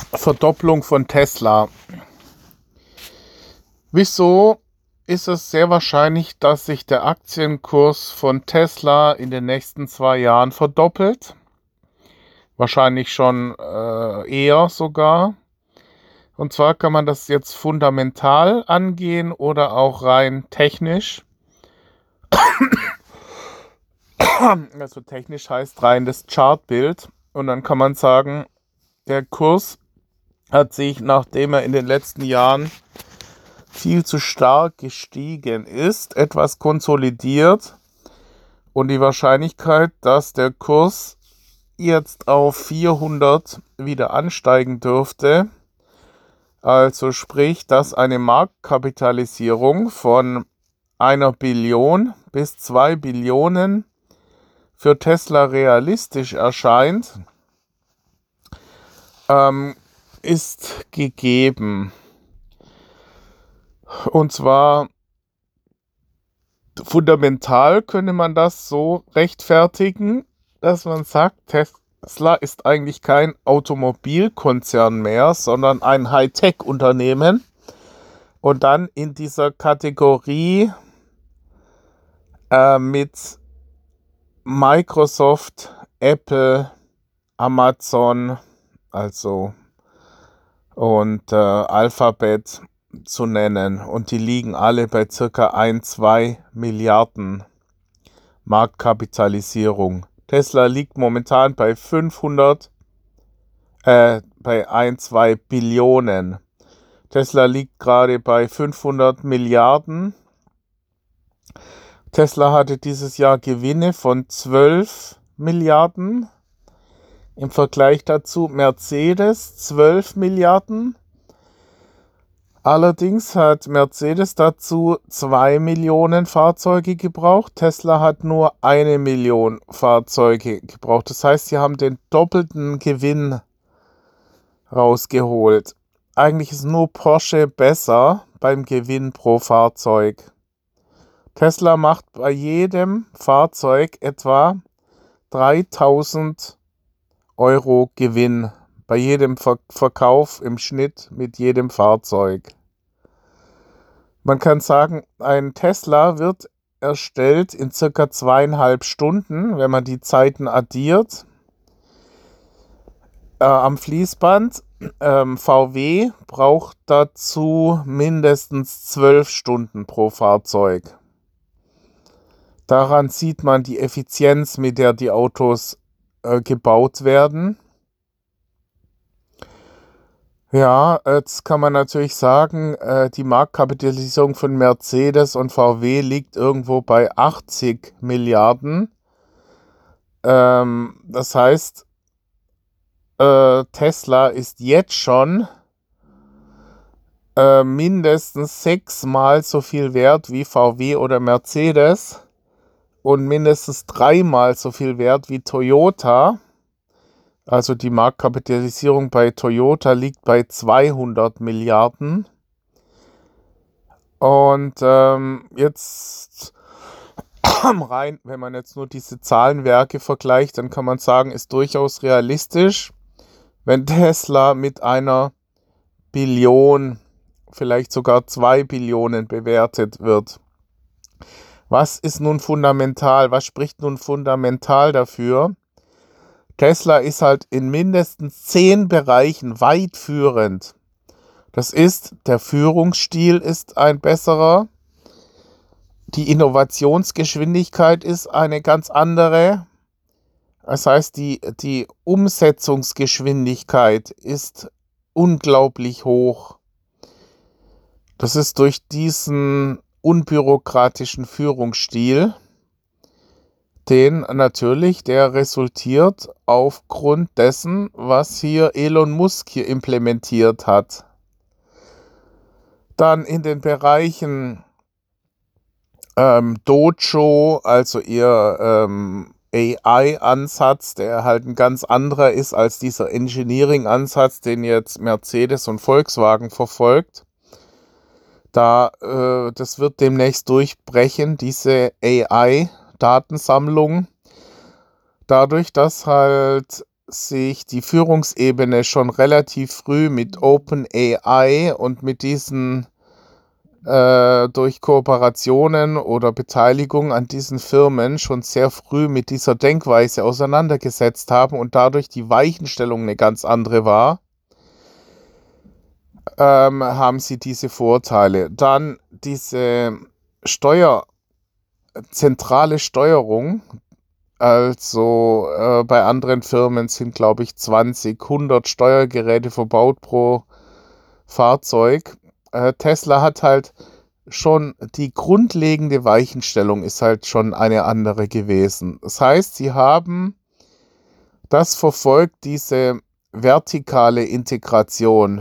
Verdopplung von Tesla. Wieso ist es sehr wahrscheinlich, dass sich der Aktienkurs von Tesla in den nächsten 2 Jahren verdoppelt? Wahrscheinlich schon eher sogar. Und zwar kann man das jetzt fundamental angehen oder auch rein technisch. Also technisch heißt rein das Chartbild. Und dann kann man sagen, der Kurs hat sich, nachdem er in den letzten Jahren viel zu stark gestiegen ist, etwas konsolidiert. Und die Wahrscheinlichkeit, dass der Kurs jetzt auf 400 wieder ansteigen dürfte, also sprich, dass eine Marktkapitalisierung von 1 Billion bis 2 Billionen für Tesla realistisch erscheint, ist gegeben. Und zwar fundamental könnte man das so rechtfertigen, dass man sagt, Tesla ist eigentlich kein Automobilkonzern mehr, sondern ein Hightech-Unternehmen. Und dann in dieser Kategorie mit Microsoft, Apple, Amazon, also und Alphabet zu nennen. Und die liegen alle bei circa 1-2 Milliarden Marktkapitalisierung. Tesla liegt momentan bei 1-2 Billionen. Tesla liegt gerade bei 500 Milliarden. Tesla hatte dieses Jahr Gewinne von 12 Milliarden. Im Vergleich dazu Mercedes 12 Milliarden. Allerdings hat Mercedes dazu 2 Millionen Fahrzeuge gebraucht. Tesla hat nur 1 Million Fahrzeuge gebraucht. Das heißt, sie haben den doppelten Gewinn rausgeholt. Eigentlich ist nur Porsche besser beim Gewinn pro Fahrzeug. Tesla macht bei jedem Fahrzeug etwa 3.000 Euro Gewinn. Bei jedem Verkauf im Schnitt mit jedem Fahrzeug. Man kann sagen, ein Tesla wird erstellt in circa 2,5 Stunden, wenn man die Zeiten addiert. Am Fließband. VW braucht dazu mindestens 12 Stunden pro Fahrzeug. Daran sieht man die Effizienz, mit der die Autos gebaut werden. Ja, jetzt kann man natürlich sagen, die Marktkapitalisierung von Mercedes und VW liegt irgendwo bei 80 Milliarden. Das heißt, Tesla ist jetzt schon mindestens 6-mal so viel wert wie VW oder Mercedes und mindestens 3-mal so viel wert wie Toyota. Also die Marktkapitalisierung bei Toyota liegt bei 200 Milliarden. Und jetzt rein, wenn man jetzt nur diese Zahlenwerke vergleicht, dann kann man sagen, ist durchaus realistisch, wenn Tesla mit 1 Billion, vielleicht sogar 2 Billionen bewertet wird. Was ist nun fundamental? Was spricht nun fundamental dafür? Tesla ist halt in mindestens 10 Bereichen weit führend. Das ist, der Führungsstil ist ein besserer, die Innovationsgeschwindigkeit ist eine ganz andere. Das heißt, die Umsetzungsgeschwindigkeit ist unglaublich hoch. Das ist durch diesen unbürokratischen Führungsstil, der resultiert aufgrund dessen, was hier Elon Musk hier implementiert hat. Dann in den Bereichen Dojo, also ihr AI-Ansatz, der halt ein ganz anderer ist als dieser Engineering-Ansatz, den jetzt Mercedes und Volkswagen verfolgt. Das wird demnächst durchbrechen, diese AI-Datensammlung. Dadurch, dass halt sich die Führungsebene schon relativ früh mit OpenAI und mit diesen durch Kooperationen oder Beteiligung an diesen Firmen schon sehr früh mit dieser Denkweise auseinandergesetzt haben und dadurch die Weichenstellung eine ganz andere war, haben sie diese Vorteile. Dann diese zentrale Steuerung, also bei anderen Firmen sind, glaube ich, 100 Steuergeräte verbaut pro Fahrzeug. Tesla hat halt schon die grundlegende Weichenstellung ist halt schon eine andere gewesen. Das heißt, sie haben das verfolgt, diese vertikale Integration.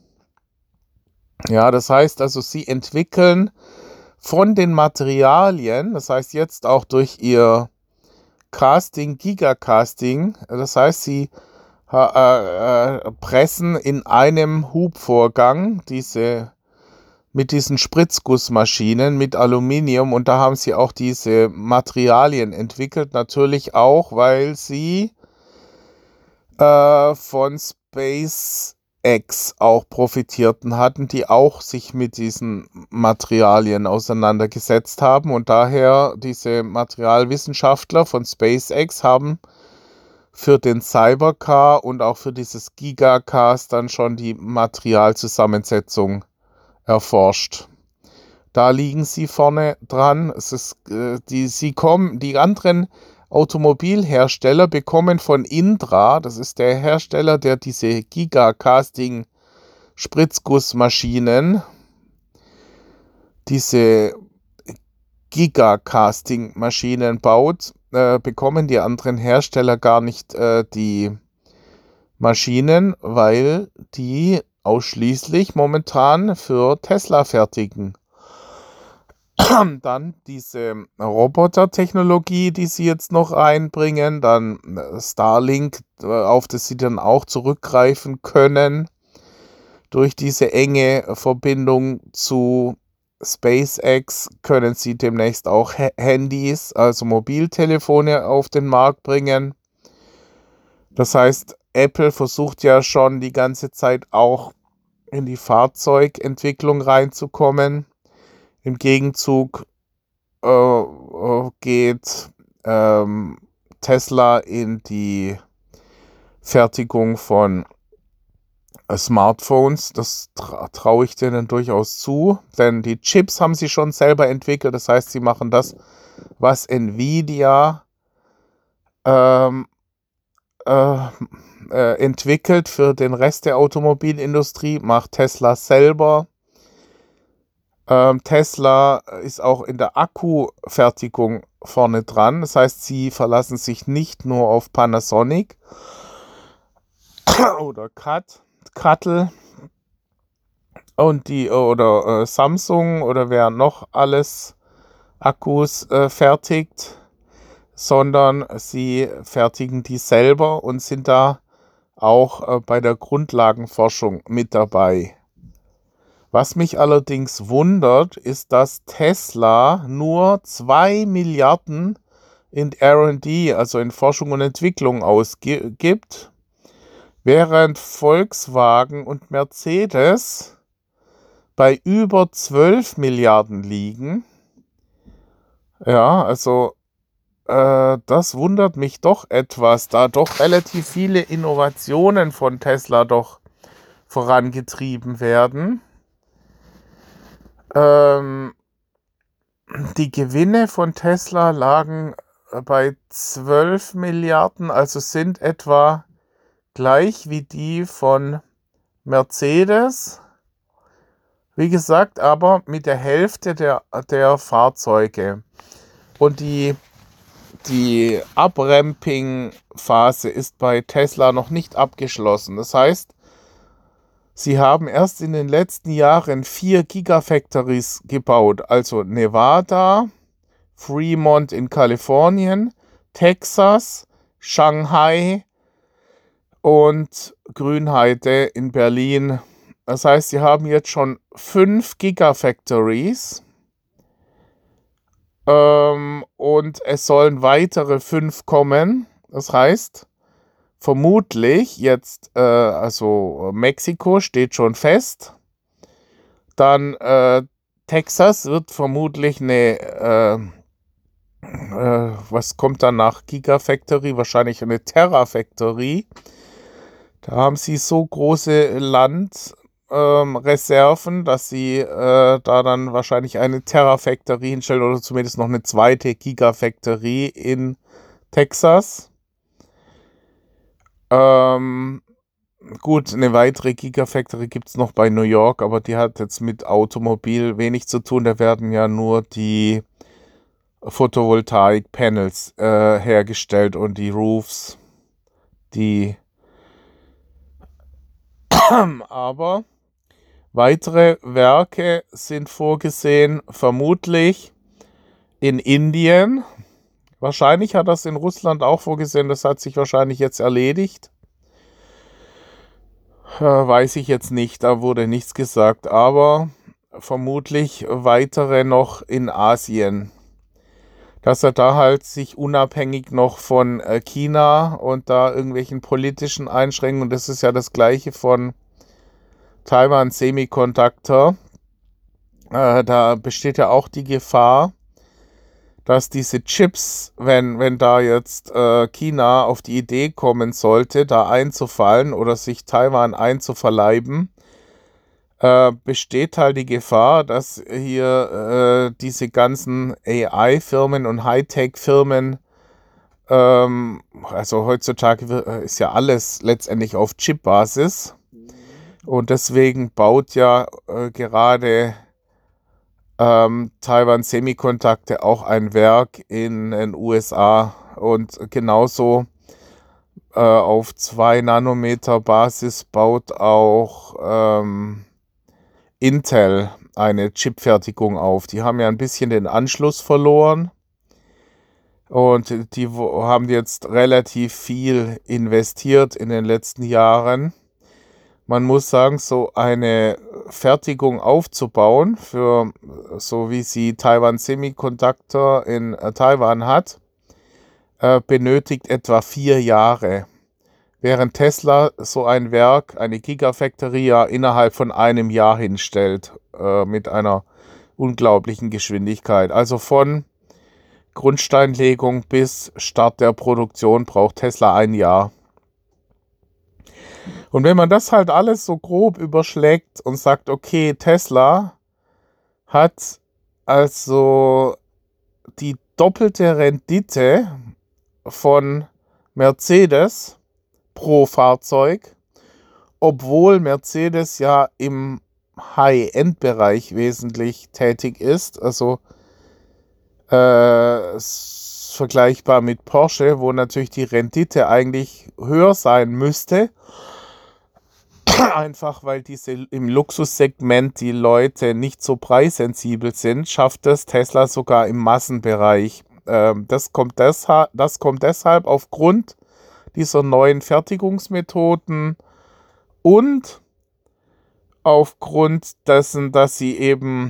Ja, das heißt also, sie entwickeln von den Materialien, das heißt jetzt auch durch ihr Casting, Gigacasting, das heißt, sie pressen in einem Hubvorgang mit diesen Spritzgussmaschinen mit Aluminium, und da haben sie auch diese Materialien entwickelt, natürlich auch, weil sie von SpaceX auch profitierten hatten, die auch sich mit diesen Materialien auseinandergesetzt haben, und daher diese Materialwissenschaftler von SpaceX haben für den Cybercar und auch für dieses Gigacars dann schon die Materialzusammensetzung erforscht. Da liegen sie vorne dran. Die anderen Automobilhersteller bekommen von Indra, das ist der Hersteller, der diese Gigacasting-Spritzgussmaschinen, diese Gigacasting-Maschinen baut, bekommen die anderen Hersteller gar nicht die Maschinen, weil die ausschließlich momentan für Tesla fertigen. Dann diese Roboter-Technologie, die sie jetzt noch einbringen, dann Starlink, auf das sie dann auch zurückgreifen können. Durch diese enge Verbindung zu SpaceX können sie demnächst auch Handys, also Mobiltelefone, auf den Markt bringen. Das heißt, Apple versucht ja schon die ganze Zeit auch in die Fahrzeugentwicklung reinzukommen. Im Gegenzug geht Tesla in die Fertigung von Smartphones. Das traue ich denen durchaus zu, denn die Chips haben sie schon selber entwickelt. Das heißt, sie machen das, was Nvidia entwickelt für den Rest der Automobilindustrie, macht Tesla selber. Tesla ist auch in der Akkufertigung vorne dran. Das heißt, sie verlassen sich nicht nur auf Panasonic oder CATL und oder Samsung oder wer noch alles Akkus fertigt, sondern sie fertigen die selber und sind da auch bei der Grundlagenforschung mit dabei. Was mich allerdings wundert, ist, dass Tesla nur 2 Milliarden in R&D, also in Forschung und Entwicklung, ausgibt, während Volkswagen und Mercedes bei über 12 Milliarden liegen. Ja, also das wundert mich doch etwas, da doch relativ viele Innovationen von Tesla doch vorangetrieben werden. Die Gewinne von Tesla lagen bei 12 Milliarden, also sind etwa gleich wie die von Mercedes. Wie gesagt, aber mit der Hälfte der Fahrzeuge. Und die Upramping-Phase ist bei Tesla noch nicht abgeschlossen. Das heißt, sie haben erst in den letzten Jahren 4 Gigafactories gebaut, also Nevada, Fremont in Kalifornien, Texas, Shanghai und Grünheide in Berlin. Das heißt, sie haben jetzt schon 5 Gigafactories und es sollen weitere 5 kommen. Das heißt, vermutlich jetzt, also Mexiko steht schon fest. Dann Texas wird vermutlich was kommt dann nach Gigafactory? Wahrscheinlich eine Terrafactory. Da haben sie so große Landreserven, dass sie da dann wahrscheinlich eine Terrafactory hinstellen oder zumindest noch eine zweite Gigafactory in Texas. Gut, eine weitere Gigafactory gibt es noch bei New York, aber die hat jetzt mit Automobil wenig zu tun. Da werden ja nur die Photovoltaik-Panels hergestellt und die Roofs, aber weitere Werke sind vorgesehen, vermutlich in Indien. Wahrscheinlich hat das in Russland auch vorgesehen, das hat sich wahrscheinlich jetzt erledigt. Weiß ich jetzt nicht, da wurde nichts gesagt, aber vermutlich weitere noch in Asien. Dass er da halt sich unabhängig noch von China und da irgendwelchen politischen Einschränkungen, das ist ja das gleiche von Taiwan Semiconductor, da besteht ja auch die Gefahr, dass diese Chips, wenn da jetzt China auf die Idee kommen sollte, da einzufallen oder sich Taiwan einzuverleiben, besteht halt die Gefahr, dass hier diese ganzen AI-Firmen und Hightech-Firmen, also heutzutage ist ja alles letztendlich auf Chip-Basis und deswegen baut ja gerade Taiwan Semiconductor auch ein Werk in den USA und genauso auf 2 Nanometer Basis baut auch Intel eine Chipfertigung auf. Die haben ja ein bisschen den Anschluss verloren und die haben jetzt relativ viel investiert in den letzten Jahren. Man muss sagen, so eine Fertigung aufzubauen, für so wie sie Taiwan Semiconductor in Taiwan hat, benötigt etwa 4 Jahre. Während Tesla so ein Werk, eine Gigafactory, ja innerhalb von einem Jahr hinstellt, mit einer unglaublichen Geschwindigkeit. Also von Grundsteinlegung bis Start der Produktion braucht Tesla ein Jahr. Und wenn man das halt alles so grob überschlägt und sagt, okay, Tesla hat also die doppelte Rendite von Mercedes pro Fahrzeug, obwohl Mercedes ja im High-End-Bereich wesentlich tätig ist, also vergleichbar mit Porsche, wo natürlich die Rendite eigentlich höher sein müsste, einfach weil diese im Luxussegment die Leute nicht so preissensibel sind, schafft es Tesla sogar im Massenbereich. Das kommt deshalb aufgrund dieser neuen Fertigungsmethoden und aufgrund dessen, dass sie eben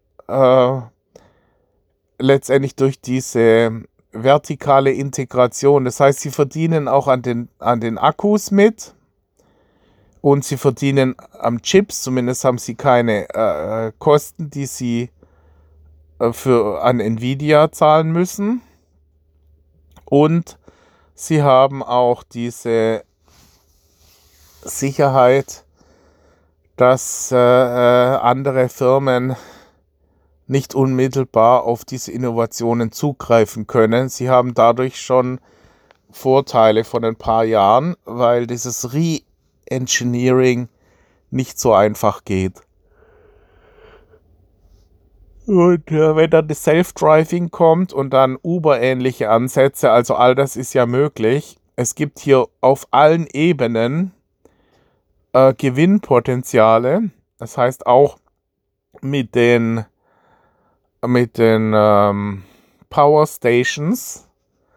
letztendlich durch diese vertikale Integration, das heißt, sie verdienen auch an den Akkus mit und sie verdienen am Chips, zumindest haben sie keine Kosten, die sie an Nvidia zahlen müssen, und sie haben auch diese Sicherheit, dass andere Firmen nicht unmittelbar auf diese Innovationen zugreifen können. Sie haben dadurch schon Vorteile von ein paar Jahren, weil dieses Re-Engineering nicht so einfach geht. Und wenn dann das Self-Driving kommt und dann Uber-ähnliche Ansätze, also all das ist ja möglich. Es gibt hier auf allen Ebenen Gewinnpotenziale. Das heißt auch mit den Power Stations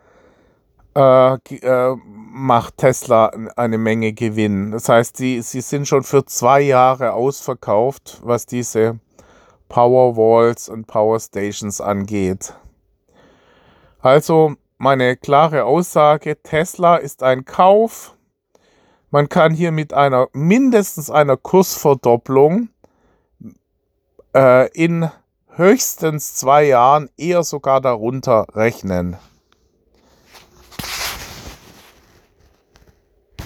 macht Tesla eine Menge Gewinn. Das heißt, sie sind schon für 2 Jahre ausverkauft, was diese Powerwalls und Power Stations angeht. Also meine klare Aussage, Tesla ist ein Kauf, Man kann hier mit mindestens einer Kursverdopplung in höchstens 2 Jahren, eher sogar darunter rechnen.